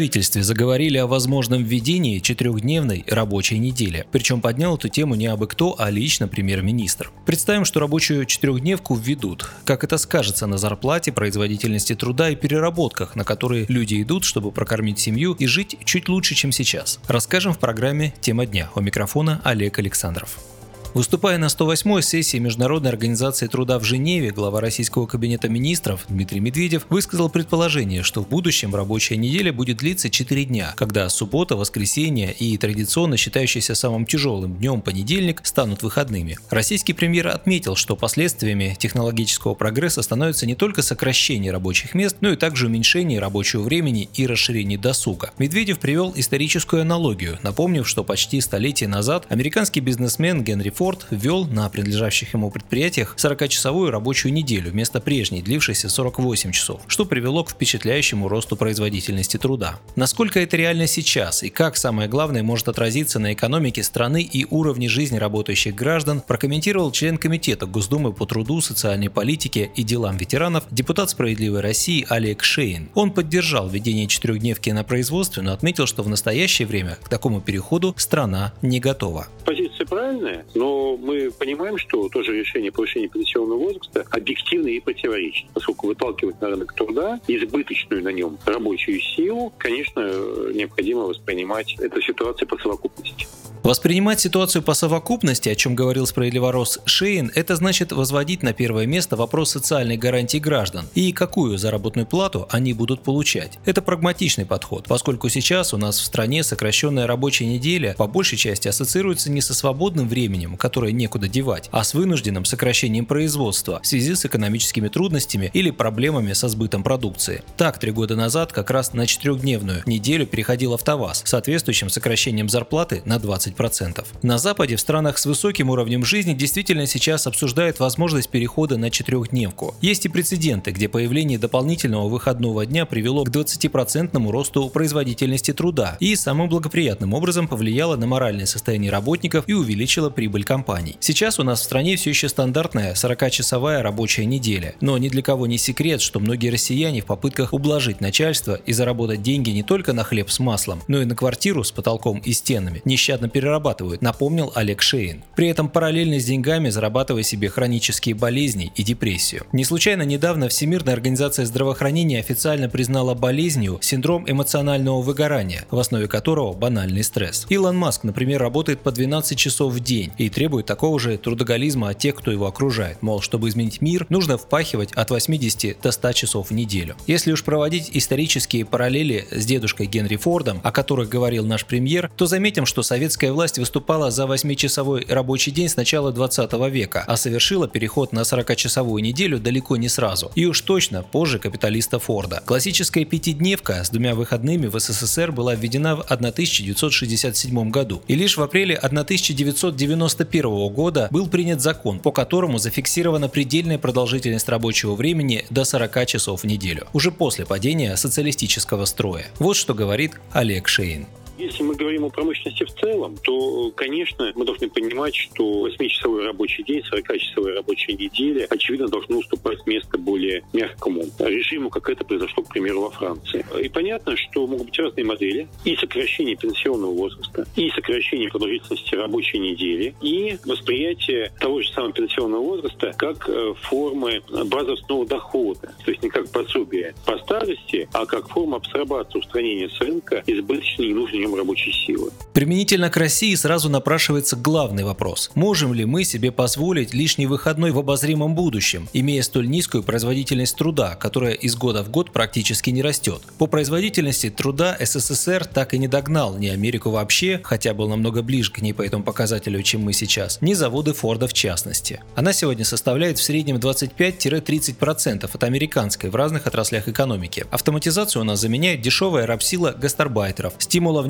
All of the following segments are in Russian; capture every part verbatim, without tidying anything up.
правительстве заговорили о возможном введении четырехдневной рабочей недели. Причем поднял эту тему не абы кто, а лично премьер-министр. Представим, что рабочую четырехдневку введут. Как это скажется на зарплате, производительности труда и переработках, на которые люди идут, чтобы прокормить семью и жить чуть лучше, чем сейчас? Расскажем в программе «Тема дня». У микрофона Олег Александров. Выступая на сто восьмой сессии Международной организации труда в Женеве, глава российского кабинета министров Дмитрий Медведев высказал предположение, что в будущем рабочая неделя будет длиться четыре дня, когда суббота, воскресенье и традиционно считающийся самым тяжелым днем понедельник станут выходными. Российский премьер отметил, что последствиями технологического прогресса становится не только сокращение рабочих мест, но и также уменьшение рабочего времени и расширение досуга. Медведев привел историческую аналогию, напомнив, что почти столетие назад американский бизнесмен Генри Форд ввел на принадлежащих ему предприятиях сорокачасовую рабочую неделю вместо прежней, длившейся сорок восемь часов, что привело к впечатляющему росту производительности труда. Насколько это реально сейчас и как, самое главное, может отразиться на экономике страны и уровне жизни работающих граждан, прокомментировал член Комитета Госдумы по труду, социальной политике и делам ветеранов, депутат «Справедливой России» Олег Шейн. Он поддержал введение четырехдневки на производстве, но отметил, что в настоящее время к такому переходу страна не готова. Позиция правильная, но мы понимаем, что тоже решение повышения пенсионного возраста объективно и противоречит, поскольку выталкивать на рынок труда избыточную на нем рабочую силу, конечно, необходимо воспринимать эту ситуацию по совокупности. Воспринимать ситуацию по совокупности, о чем говорил справедливорос Шейн, это значит возводить на первое место вопрос социальной гарантии граждан и какую заработную плату они будут получать. Это прагматичный подход, поскольку сейчас у нас в стране сокращенная рабочая неделя по большей части ассоциируется не со свободным временем, которое некуда девать, а с вынужденным сокращением производства в связи с экономическими трудностями или проблемами со сбытом продукции. Так, три года назад как раз на четырехдневную неделю переходил АвтоВАЗ с соответствующим сокращением зарплаты на двадцать процентов. На Западе, в странах с высоким уровнем жизни, действительно сейчас обсуждают возможность перехода на четырехдневку. Есть и прецеденты, где появление дополнительного выходного дня привело к двадцатипроцентному росту производительности труда и самым благоприятным образом повлияло на моральное состояние работников и увеличило прибыль компаний. Сейчас у нас в стране все еще стандартная сорокачасовая рабочая неделя, но ни для кого не секрет, что многие россияне в попытках ублажить начальство и заработать деньги не только на хлеб с маслом, но и на квартиру с потолком и стенами нещадно перерабатывают, напомнил Олег Шейн. При этом параллельно с деньгами зарабатывая себе хронические болезни и депрессию. Не случайно недавно Всемирная организация здравоохранения официально признала болезнью синдром эмоционального выгорания, в основе которого банальный стресс. Илон Маск, например, работает по двенадцать часов в день и требует такого же трудоголизма от тех, кто его окружает. Мол, чтобы изменить мир, нужно впахивать от восьмидесяти до ста часов в неделю. Если уж проводить исторические параллели с дедушкой Генри Фордом, о которых говорил наш премьер, то заметим, что советская власть выступала за восьмичасовой рабочий день с начала двадцатого века, а совершила переход на сорокачасовую неделю далеко не сразу. И уж точно позже капиталиста Форда. Классическая пятидневка с двумя выходными в СССР была введена в тысяча девятьсот шестьдесят седьмом году. И лишь в апреле тысяча девятьсот девяносто первого года был принят закон, по которому зафиксирована предельная продолжительность рабочего времени до сорока часов в неделю, уже после падения социалистического строя. Вот что говорит Олег Шейн. Если мы говорим о промышленности в целом, то, конечно, мы должны понимать, что восьмичасовой рабочий день, сорокачасовая рабочая неделя, очевидно, должны уступать место более мягкому режиму, как это произошло, к примеру, во Франции. И понятно, что могут быть разные модели. И сокращение пенсионного возраста, и сокращение продолжительности рабочей недели, и восприятие того же самого пенсионного возраста как формы базового основного дохода. То есть не как пособие по старости, а как форма абсорбации, устранения с рынка избыточной и ненужной рабочей силы. Применительно к России сразу напрашивается главный вопрос. Можем ли мы себе позволить лишний выходной в обозримом будущем, имея столь низкую производительность труда, которая из года в год практически не растет? По производительности труда СССР так и не догнал ни Америку вообще, хотя был намного ближе к ней по этому показателю, чем мы сейчас, ни заводы Форда в частности. Она сегодня составляет в среднем двадцать пять - тридцать процентов от американской в разных отраслях экономики. Автоматизацию у нас заменяет дешевая рабсила гастарбайтеров, стимула внедрения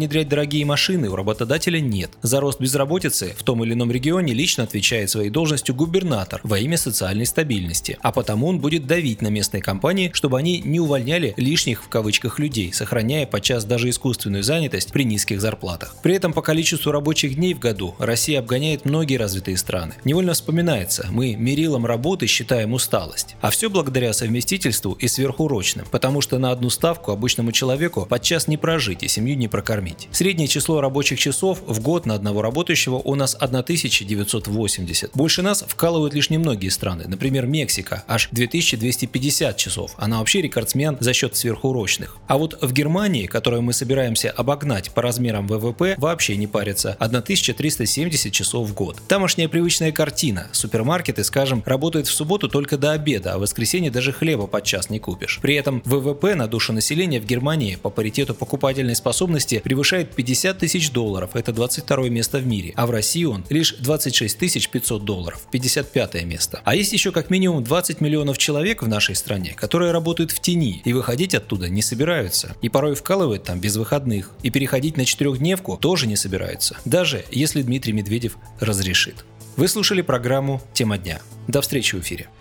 внедрять дорогие машины у работодателя нет. За рост безработицы в том или ином регионе лично отвечает своей должностью губернатор во имя социальной стабильности, а потому он будет давить на местные компании, чтобы они не увольняли лишних в кавычках людей, сохраняя подчас даже искусственную занятость при низких зарплатах. При этом по количеству рабочих дней в году Россия обгоняет многие развитые страны. Невольно вспоминается, мы мерилом работы считаем усталость. А все благодаря совместительству и сверхурочным, потому что на одну ставку обычному человеку подчас не прожить и семью не прокормить. Среднее число рабочих часов в год на одного работающего у нас тысяча девятьсот восемьдесят. Больше нас вкалывают лишь немногие страны, например, Мексика, аж две тысячи двести пятьдесят часов, она вообще рекордсмен за счет сверхурочных. А вот в Германии, которую мы собираемся обогнать по размерам вэ вэ пэ, вообще не парится, тысяча триста семьдесят часов в год. Тамошняя привычная картина. Супермаркеты, скажем, работают в субботу только до обеда, а в воскресенье даже хлеба подчас не купишь. При этом вэ вэ пэ на душу населения в Германии по паритету покупательной способности превышает пятьдесят тысяч долларов, это двадцать второе место в мире, а в России он лишь двадцать шесть тысяч пятьсот долларов, пятьдесят пятое место. А есть еще как минимум двадцать миллионов человек в нашей стране, которые работают в тени и выходить оттуда не собираются. И порой вкалывают там без выходных. И переходить на четырехдневку тоже не собираются, даже если Дмитрий Медведев разрешит. Вы слушали программу «Тема дня». До встречи в эфире.